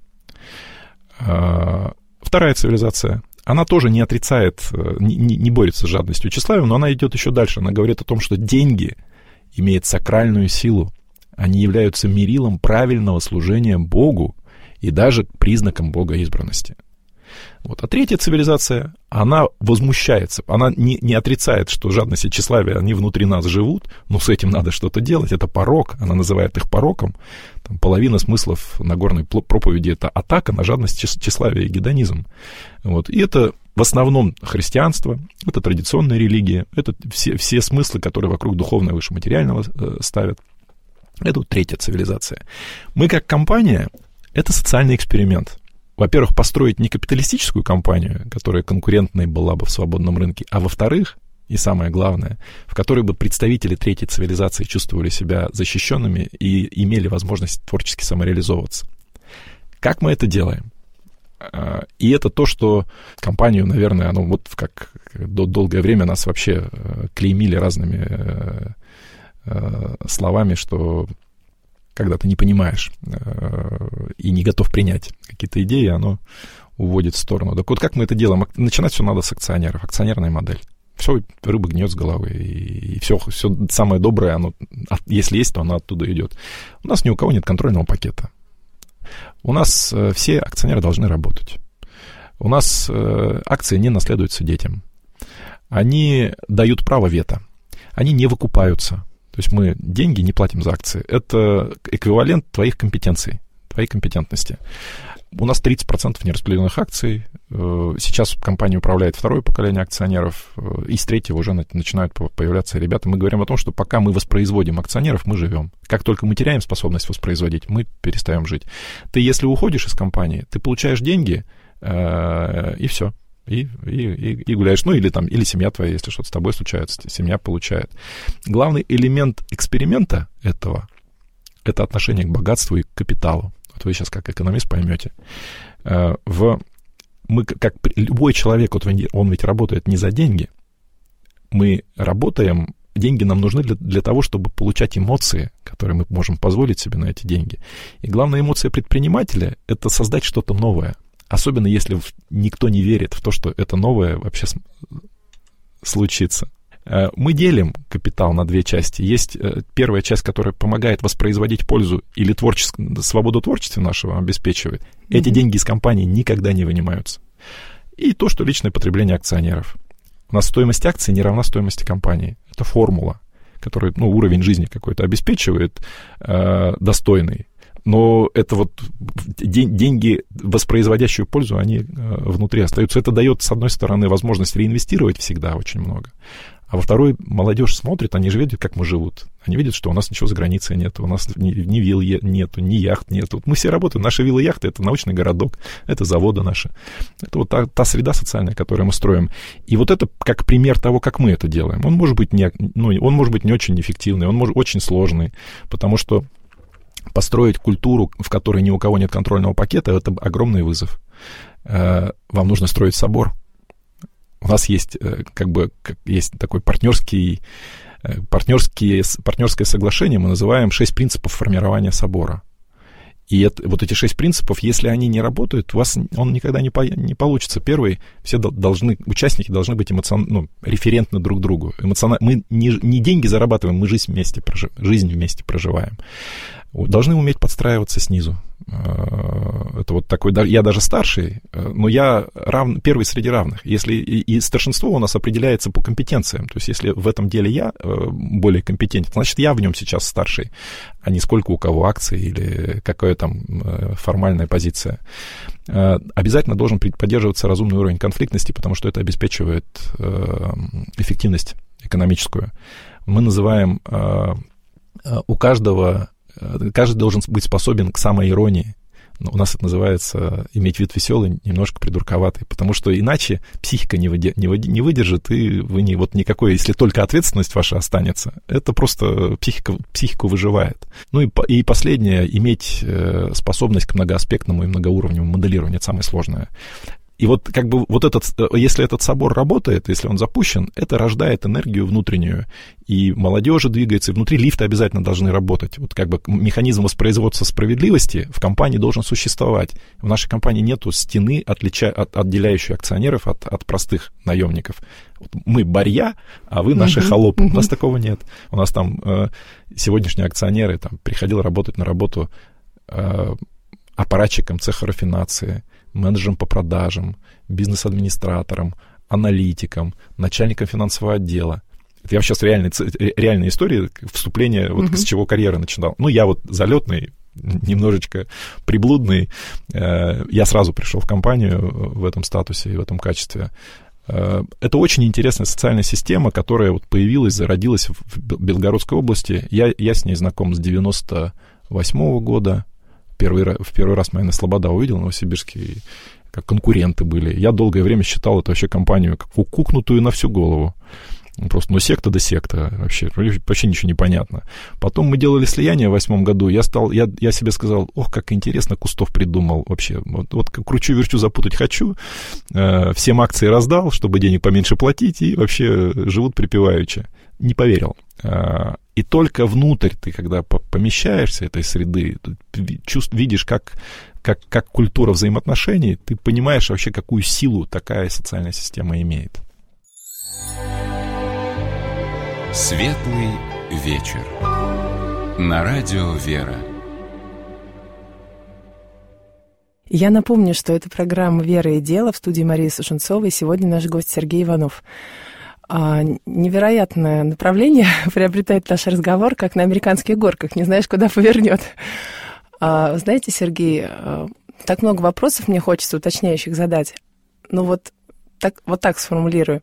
Вторая цивилизация, она тоже не отрицает, не борется с жадностью и тщеславием, но она идет еще дальше. Она говорит о том, что деньги имеют сакральную силу. Они являются мерилом правильного служения Богу и даже признаком богоизбранности. Вот. А третья цивилизация, она возмущается, она не отрицает, что жадность и тщеславие, они внутри нас живут, но с этим надо что-то делать, это порок, она называет их пороком. Там половина смыслов Нагорной проповеди — это атака на жадность, тщеславие и гедонизм. Вот. И это в основном христианство, это традиционная религия, это все смыслы, которые вокруг духовного и вышематериального ставят. Это вот третья цивилизация. Мы как компания — это социальный эксперимент. Во-первых, построить не капиталистическую компанию, которая конкурентной была бы в свободном рынке, а во-вторых, и самое главное, в которой бы представители третьей цивилизации чувствовали себя защищенными и имели возможность творчески самореализовываться. Как мы это делаем? И это то, что компанию, наверное, оно вот как долгое время нас вообще клеймили разными словами, что когда ты не понимаешь и не готов принять какие-то идеи, оно уводит в сторону. Так вот, как мы это делаем? Начинать все надо с акционеров, акционерная модель. Все, рыба гниет с головы, и все самое доброе, оно, если есть, то оно оттуда идет. У нас ни у кого нет контрольного пакета. У нас все акционеры должны работать. У нас акции не наследуются детям. Они дают право вето. Они не выкупаются. То есть мы деньги не платим за акции. Это эквивалент твоих компетенций, твоей компетентности. У нас 30% нераспределенных акций. Сейчас компания управляет второе поколение акционеров. И с третьего уже начинают появляться ребята. Мы говорим о том, что пока мы воспроизводим акционеров, мы живем. Как только мы теряем способность воспроизводить, мы перестаем жить. Ты, если уходишь из компании, ты получаешь деньги, и все. И гуляешь. Ну, или семья твоя, если что-то с тобой случается, семья получает. Главный элемент эксперимента этого — это отношение к богатству и к капиталу. Вот вы сейчас как экономист поймете. Мы, как любой человек, вот он ведь работает не за деньги. Мы работаем, деньги нам нужны для того, чтобы получать эмоции, которые мы можем позволить себе на эти деньги. И главная эмоция предпринимателя — это создать что-то новое. Особенно если никто не верит в то, что это новое вообще случится. Мы делим капитал на 2 части. Есть первая часть, которая помогает воспроизводить пользу или свободу творчества нашего обеспечивает. Эти деньги из компании никогда не вынимаются. И то, что личное потребление акционеров. У нас стоимость акций не равна стоимости компании. Это формула, которая уровень жизни какой-то обеспечивает достойный. Но это вот деньги, воспроизводящую пользу, они внутри остаются. Это дает, с одной стороны, возможность реинвестировать всегда очень много. А во второй, молодежь смотрит, они же видят, как мы живут. Они видят, что у нас ничего за границей нет, у нас ни вилл нету, ни яхт нету. Мы все работаем, наши виллы и яхты — это научный городок, это заводы наши. Это вот та среда социальная, которую мы строим. И вот это как пример того, как мы это делаем. Он может быть не очень эффективный, он может очень сложный, потому что построить культуру, в которой ни у кого нет контрольного пакета, это огромный вызов. Вам нужно строить собор. У нас есть есть такое партнерское соглашение, мы называем 6 принципов формирования собора. И вот эти 6 принципов, если они не работают, у вас он никогда не получится. Первый, участники должны быть референтны друг другу. Мы не деньги зарабатываем, мы жизнь вместе проживаем. должны уметь подстраиваться снизу. Это вот такой, я даже старший, но я первый среди равных. И старшинство у нас определяется по компетенциям. То есть если в этом деле я более компетентен, значит, я в нем сейчас старший, а не сколько у кого акций или какая там формальная позиция. Обязательно должен поддерживаться разумный уровень конфликтности, потому что это обеспечивает эффективность экономическую. Мы называем каждый должен быть способен к самоиронии. У нас это называется иметь вид веселый, немножко придурковатый, потому что иначе психика не выдержит, и вы никакой, если только ответственность ваша останется, это просто психику выживает. Ну и последнее, иметь способность к многоаспектному и многоуровневому моделированию, это самое сложное. И вот как бы если этот собор работает, если он запущен, это рождает энергию внутреннюю, и молодежи двигается, и внутри лифты обязательно должны работать. Вот как бы механизм воспроизводства справедливости в компании должен существовать. В нашей компании нету стены, отделяющей акционеров от простых наемников. Вот мы барья, а вы наши холопы. У нас такого нет. У нас там сегодняшние акционеры приходил работать на работу аппаратчиком цеха рафинации, менеджером по продажам, бизнес-администратором, аналитиком, начальником финансового отдела. Это я сейчас реальная история вступления, с чего карьера начинал. Я залетный, немножечко приблудный. Я сразу пришел в компанию в этом статусе и в этом качестве. Это очень интересная социальная система, которая появилась, зародилась в Белгородской области. Я с ней знаком с 98-го года. В первый раз, наверное, Слобода увидел, Новосибирске, как конкуренты были. Я долгое время считал эту вообще компанию как кукнутую на всю голову. Просто, секта да секта. Вообще ничего не понятно. Потом мы делали слияние в 2008 году. Я себе сказал, как интересно, Кустов придумал вообще. Вот кручу-верчу, запутать хочу. Всем акции раздал, чтобы денег поменьше платить, и вообще живут припеваючи. Не поверил. И только внутрь ты, когда помещаешься этой среды, видишь, как культура взаимоотношений, ты понимаешь вообще, какую силу такая социальная система имеет. Светлый вечер. На радио «Вера». Я напомню, что это программа «Вера и дело» в студии Марии Сушенцовой. Сегодня наш гость Сергей Иванов. Невероятное направление приобретает наш разговор, как на американских горках, не знаешь, куда повернет. Знаете, Сергей, так много вопросов мне хочется уточняющих задать. Вот так сформулирую.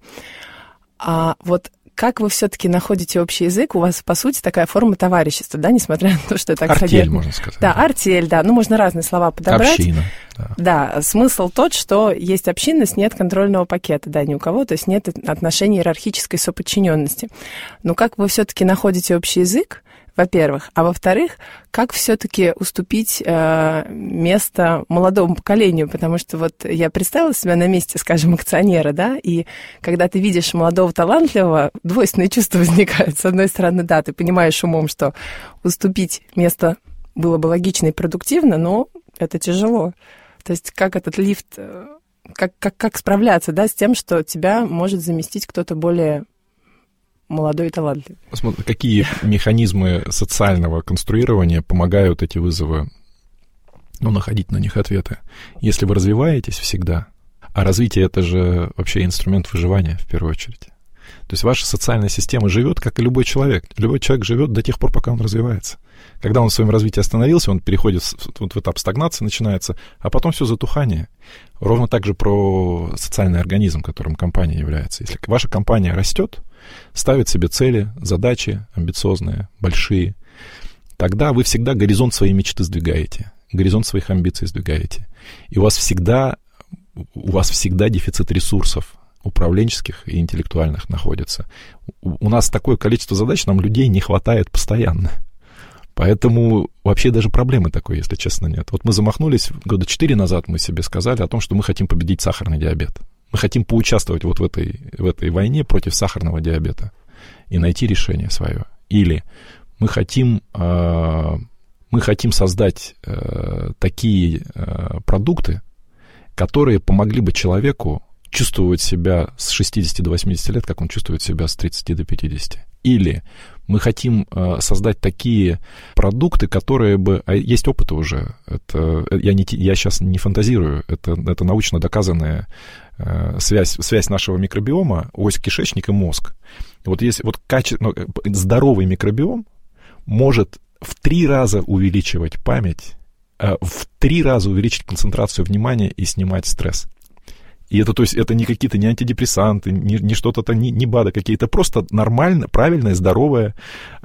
Как вы все-таки находите общий язык? У вас, по сути, такая форма товарищества, да, несмотря на то, что это... Артель, можно сказать. Да, артель, да. Можно разные слова подобрать. Община. Да, смысл тот, что есть общинность, нет контрольного пакета, да, ни у кого, то есть нет отношений иерархической соподчиненности. Но как вы все-таки находите общий язык, во-первых, а во-вторых, как все-таки уступить место молодому поколению, потому что я представила себя на месте, скажем, акционера, да, и когда ты видишь молодого талантливого, двойственные чувства возникают. С одной стороны, да, ты понимаешь умом, что уступить место было бы логично и продуктивно, но это тяжело. То есть как этот лифт, как справляться, да, с тем, что тебя может заместить кто-то более молодой и талантливый. Посмотрим, какие механизмы социального конструирования помогают эти вызовы, находить на них ответы. Если вы развиваетесь всегда, а развитие — это же вообще инструмент выживания в первую очередь. То есть ваша социальная система живет, как и любой человек. Любой человек живет до тех пор, пока он развивается. Когда он в своем развитии остановился, он переходит в этап стагнации, начинается, а потом все затухание. Ровно так же про социальный организм, которым компания является. Если ваша компания растет, ставит себе цели, задачи амбициозные, большие, тогда вы всегда горизонт своей мечты сдвигаете, горизонт своих амбиций сдвигаете. И у вас всегда дефицит ресурсов управленческих и интеллектуальных находится. У нас такое количество задач, нам людей не хватает постоянно. Поэтому вообще даже проблемы такой, если честно, нет. Мы замахнулись 4 года назад, мы себе сказали о том, что мы хотим победить сахарный диабет. Мы хотим поучаствовать в этой войне против сахарного диабета и найти решение свое. Или мы хотим создать такие продукты, которые помогли бы человеку чувствовать себя с 60 до 80 лет, как он чувствует себя с 30 до 50. Или мы хотим создать такие продукты, которые бы... А есть опыт уже. Я сейчас не фантазирую. Это научно доказанная связь нашего микробиома, ось кишечник и мозг. Вот если здоровый микробиом может в 3 раза увеличивать память, в 3 раза увеличить концентрацию внимания и снимать стресс. И это, то есть, это не какие-то не антидепрессанты, не что-то, не БАДы какие-то, просто нормально, правильные, здоровые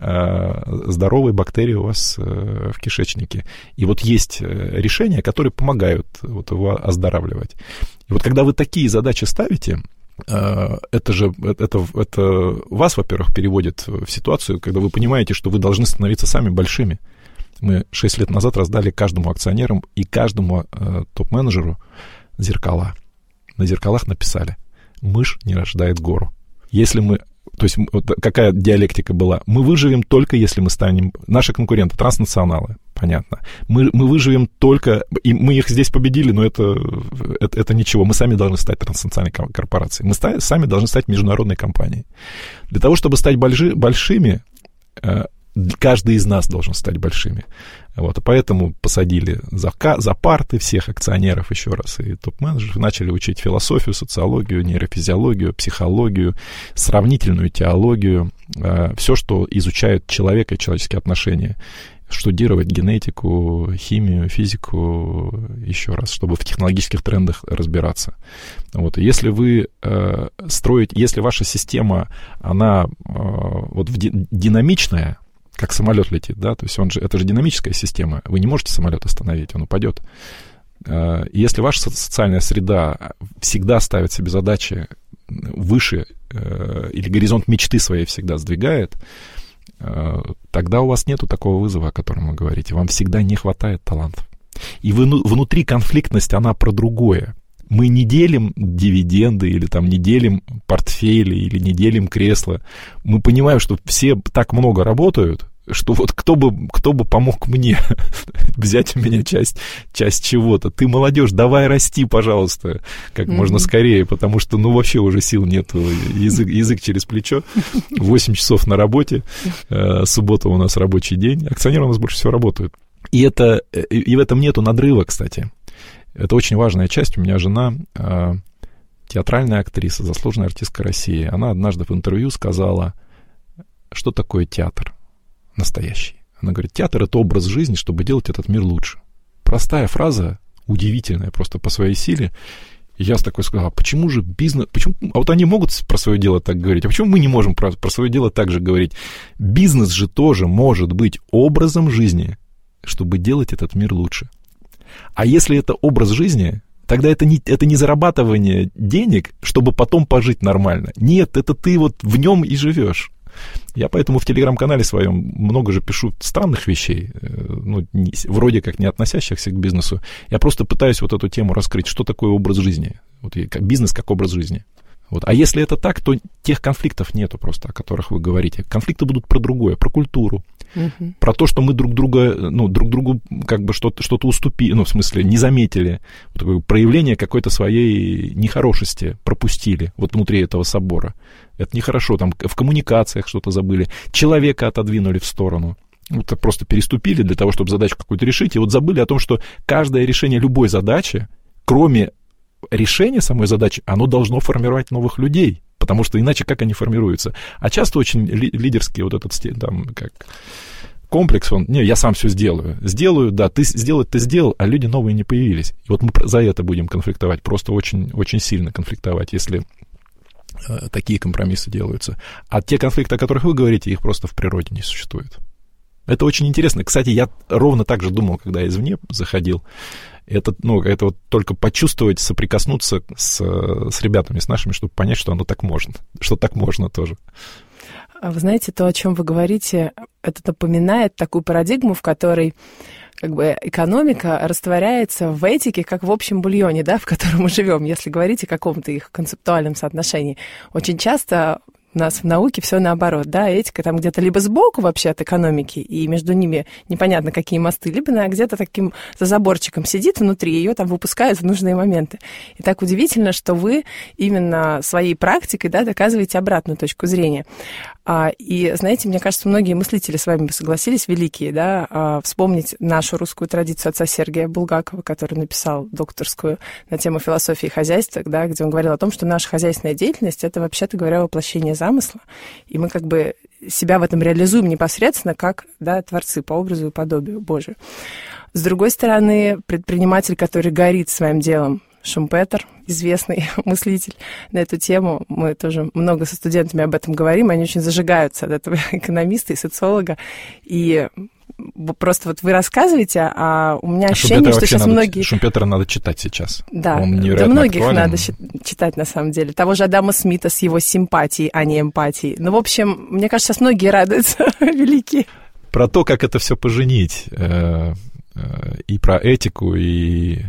бактерии у вас в кишечнике. И вот есть решения, которые помогают вот его оздоравливать. И вот когда вы такие задачи ставите, это вас, во-первых, переводит в ситуацию, когда вы понимаете, что вы должны становиться сами большими. Мы 6 лет назад раздали каждому акционерам и каждому топ-менеджеру зеркала. На зеркалах написали: «Мышь не рождает гору». Если мы... То есть какая диалектика была? Мы выживем только, если мы станем... Наши конкуренты, транснационалы, понятно. Мы выживем только... И мы их здесь победили, но это ничего. Мы сами должны стать транснациональной корпорацией. Мы сами должны стать международной компанией. Для того, чтобы стать большими... Каждый из нас должен стать большими. Вот, и поэтому посадили за парты всех акционеров, еще раз, и топ-менеджеров, начали учить философию, социологию, нейрофизиологию, психологию, сравнительную теологию, все, что изучает человека и человеческие отношения. Штудировать генетику, химию, физику, еще раз, чтобы в технологических трендах разбираться. Вот. И если вы если ваша система, она динамичная, как самолет летит, да, то есть это же динамическая система, вы не можете самолет остановить, он упадет. Если ваша социальная среда всегда ставит себе задачи выше, или горизонт мечты своей всегда сдвигает, тогда у вас нету такого вызова, о котором вы говорите, вам всегда не хватает талантов. И внутри конфликтность, она про другое. Мы не делим дивиденды, или там не делим портфели, или не делим кресла. Мы понимаем, что все так много работают, что вот кто бы помог мне взять у меня часть чего-то. Ты молодежь, давай расти, пожалуйста, как можно скорее, потому что, вообще уже сил нету, язык через плечо, 8 часов на работе, суббота у нас рабочий день, акционеры у нас больше всего работают. И в этом нету надрыва, кстати. Это очень важная часть. У меня жена театральная актриса, заслуженная артистка России. Она однажды в интервью сказала, что такое театр настоящий. Она говорит: театр — это образ жизни, чтобы делать этот мир лучше. Простая фраза, удивительная просто по своей силе. И я такой сказал: почему же бизнес... А вот они могут про свое дело так говорить, а почему мы не можем про свое дело так же говорить? Бизнес же тоже может быть образом жизни, чтобы делать этот мир лучше. А если это образ жизни, тогда это не зарабатывание денег, чтобы потом пожить нормально. Нет, это ты вот в нем и живешь. Я поэтому в телеграм-канале своем много же пишу странных вещей, вроде как не относящихся к бизнесу. Я просто пытаюсь вот эту тему раскрыть, что такое образ жизни. Бизнес как образ жизни. Вот. А если это так, то тех конфликтов нету просто, о которых вы говорите. Конфликты будут про другое, про культуру, про то, что мы друг другу как бы что-то уступили, в смысле не заметили, вот такое проявление какой-то своей нехорошести пропустили вот внутри этого собора. Это нехорошо, там в коммуникациях что-то забыли, человека отодвинули в сторону. Вот просто переступили для того, чтобы задачу какую-то решить, и вот забыли о том, что каждое решение любой задачи, кроме решение самой задачи, оно должно формировать новых людей, потому что иначе как они формируются? А часто очень лидерский вот этот комплекс, я сам все сделаю, да, ты сделал, а люди новые не появились. И вот мы за это будем конфликтовать, просто очень, очень сильно конфликтовать, если такие компромиссы делаются. А те конфликты, о которых вы говорите, их просто в природе не существует. Это очень интересно. Кстати, я ровно так же думал, когда я извне заходил. Это вот только почувствовать, соприкоснуться с ребятами, с нашими, чтобы понять, что оно так можно, что так можно тоже. Вы знаете, то, о чем вы говорите, это напоминает такую парадигму, в которой как бы экономика растворяется в этике, как в общем бульоне, да, в котором мы живем, если говорить о каком-то их концептуальном соотношении. Очень часто У нас в науке все наоборот, да, этика там где-то либо сбоку вообще от экономики, и между ними непонятно какие мосты, либо она где-то таким за заборчиком сидит внутри, ее там выпускают в нужные моменты. И так удивительно, что вы именно своей практикой, да, доказываете обратную точку зрения. И, знаете, мне кажется, многие мыслители с вами бы согласились, великие, да, вспомнить нашу русскую традицию отца Сергия Булгакова, который написал докторскую на тему философии хозяйства, да, где он говорил о том, что наша хозяйственная деятельность — это, вообще-то говоря, воплощение замысла, и мы как бы себя в этом реализуем непосредственно как, да, творцы по образу и подобию Божию. С другой стороны, предприниматель, который горит своим делом, Шумпетер, известный мыслитель на эту тему. Мы тоже много со студентами об этом говорим. Они очень зажигаются от этого экономиста и социолога. И просто вот вы рассказываете, а у меня ощущение, что сейчас многие... Шумпетера надо читать сейчас. Да, он да, многих актуален. Надо читать на самом деле. Того же Адама Смита с его симпатией, а не эмпатией. Ну, в общем, мне кажется, сейчас многие радуются, великие. Про то, как это все поженить, и про этику, и...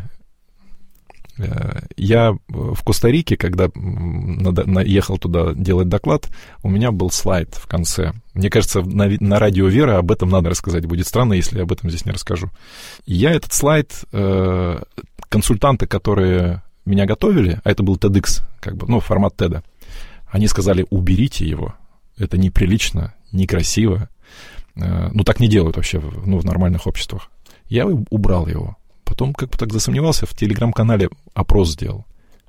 Я в Коста-Рике, когда ехал туда делать доклад, у меня был слайд в конце. Мне кажется, на радио «Вера» об этом надо рассказать. Будет странно, если я об этом здесь не расскажу. И я этот слайд, консультанты, которые меня готовили, а это был TEDx, как бы, ну, формат TED, они сказали: уберите его, это неприлично, некрасиво. Ну, так не делают вообще, ну, в нормальных обществах. Я убрал его. Потом как бы так засомневался, в телеграм-канале опрос сделал.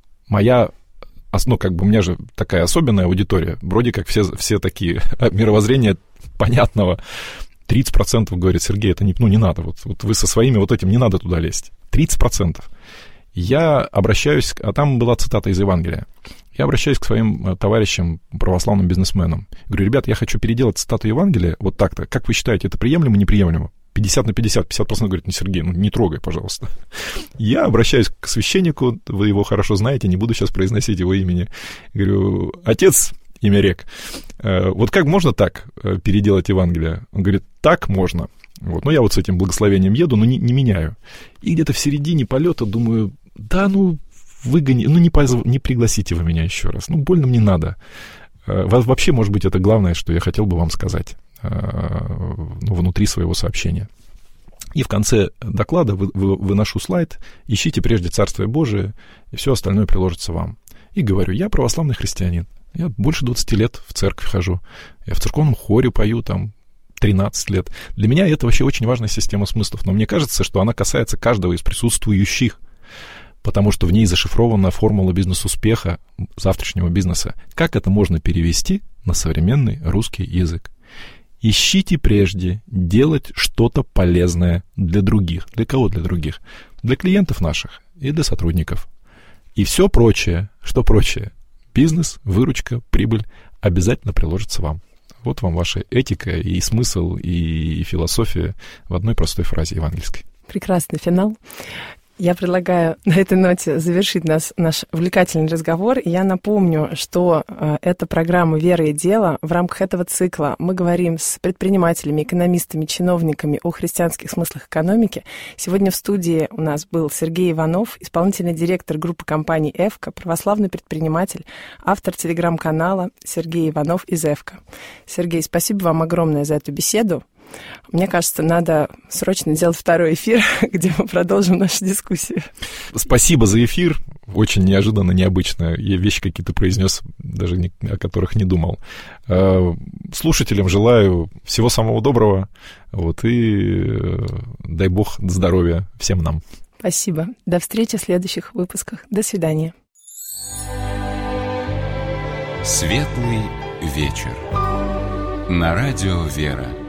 Ну, как бы у меня же такая особенная аудитория, вроде как все такие мировоззрения понятного. 30% говорит: Сергей, это не надо, вот вы со своими вот этим, не надо туда лезть. 30%. Я обращаюсь, а там была цитата из Евангелия. Я обращаюсь к своим товарищам, православным бизнесменам. Говорю: ребят, я хочу переделать цитату Евангелия вот так-то. Как вы считаете, это приемлемо, неприемлемо? 50/50, 50% говорит: ну, Сергей, ну, не трогай, пожалуйста. Я обращаюсь к священнику, вы его хорошо знаете, не буду сейчас произносить его имени. Говорю: отец, имя Рек, вот как можно так переделать Евангелие? Он говорит: так можно. Вот. Ну, я вот с этим благословением еду, но не меняю. И где-то в середине полета думаю: да, ну, выгони, ну, не пригласите вы меня еще раз. Ну, больно мне надо. Вообще, может быть, это главное, что я хотел бы вам сказать. Ну, внутри своего сообщения. И в конце доклада выношу слайд: ищите прежде Царствие Божие, и все остальное приложится вам. И говорю: я православный христианин, я больше 20 лет в церковь хожу, я в церковном хоре пою там 13 лет. Для меня это вообще очень важная система смыслов, но мне кажется, что она касается каждого из присутствующих, потому что в ней зашифрована формула бизнес-успеха завтрашнего бизнеса. Как это можно перевести на современный русский язык? Ищите прежде делать что-то полезное для других. Для кого для других? Для клиентов наших и для сотрудников. И все прочее, что прочее, бизнес, выручка, прибыль обязательно приложится вам. Вот вам ваша этика и смысл, и философия в одной простой фразе евангельской. Прекрасный финал. Я предлагаю на этой ноте завершить наш увлекательный разговор. И я напомню, что это программа «Вера и дело». В рамках этого цикла мы говорим с предпринимателями, экономистами, чиновниками о христианских смыслах экономики. Сегодня в студии у нас был Сергей Иванов, исполнительный директор группы компаний «Эвка», православный предприниматель, автор телеграм-канала Сергей Иванов из «Эвка». Сергей, спасибо вам огромное за эту беседу. Мне кажется, надо срочно делать второй эфир, где мы продолжим нашу дискуссию. Спасибо за эфир. Очень неожиданно, необычно. Я вещи какие-то произнес, даже о которых не думал. Слушателям желаю всего самого доброго. Вот, и дай бог здоровья всем нам. Спасибо. До встречи в следующих выпусках. До свидания. Светлый вечер. На радио «Вера».